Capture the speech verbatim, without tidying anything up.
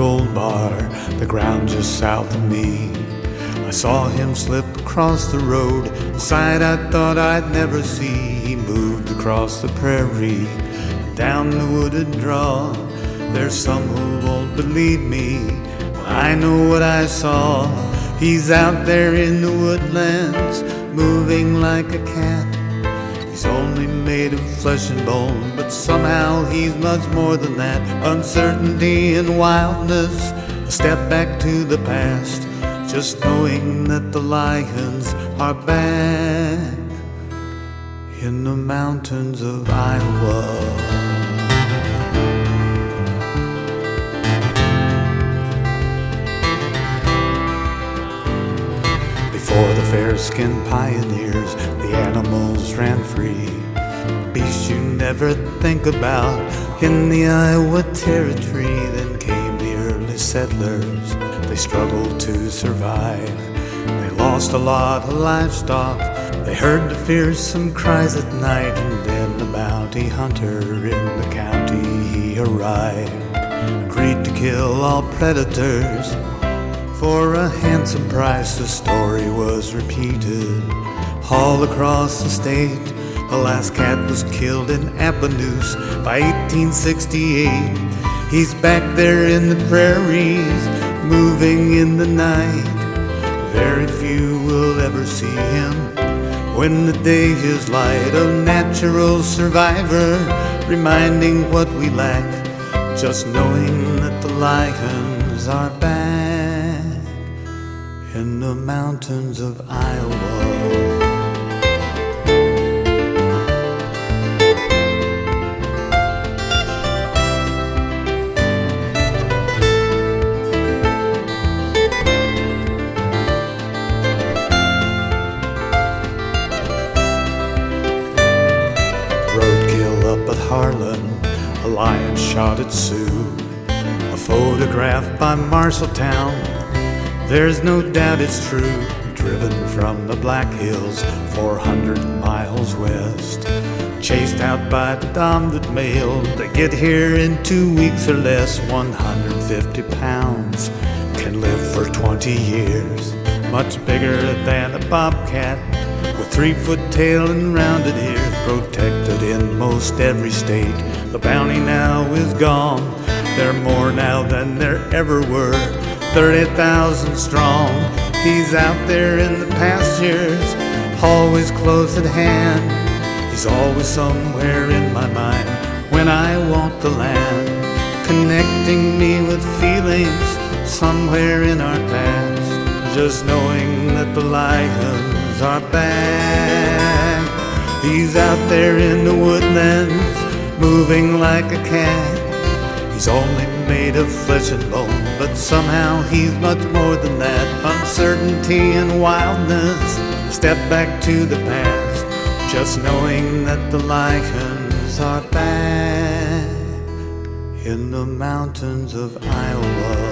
gold bar, the ground just south of me. I saw him slip across the road, a sight I thought I'd never see. He moved across the prairie, down the wooded draw. There's some who won't believe me, but I know what I saw. He's out there in the woodlands, moving like a cat. He's only made of flesh and bone, but somehow he's much more than that. Uncertainty and wildness, a step back to the past, just knowing that the lions are back in the mountains of Iowa. Before the fair-skinned pioneers, the animals ran free. Beasts you never think about in the Iowa Territory. Then came the early settlers, they struggled to survive. They lost a lot of livestock, they heard the fearsome cries at night. And then the bounty hunter in the county, he arrived, agreed to kill all predators. For a handsome price, the story was repeated all across the state. The last cat was killed in Appanoose by eighteen sixty-eight. He's back there in the prairies, moving in the night. Very few will ever see him when the day is light. A natural survivor, reminding what we lack, just knowing that the lions are back in the mountains of Iowa. Roadkill up at Harlan, a lion shot at Sioux. A photograph by Marshalltown, there's no doubt it's true. Driven from the Black Hills, four hundred miles west, chased out by the dominant male. They get here in two weeks or less. one hundred fifty pounds, can live for twenty years. Much bigger than a bobcat, with three-foot tail and rounded ears. Protected in most every state. The bounty now is gone. There are more now than there ever were, thirty thousand strong. He's out there in the pastures, always close at hand. He's always somewhere in my mind when I walk the land, connecting me with feelings somewhere in our past, just knowing that the lions are back. He's out there in the woodlands, moving like a cat. He's only made of flesh and bone, but somehow he's much more than that. Uncertainty and wildness, step back to the past, just knowing that the lions are back in the mountains of Iowa.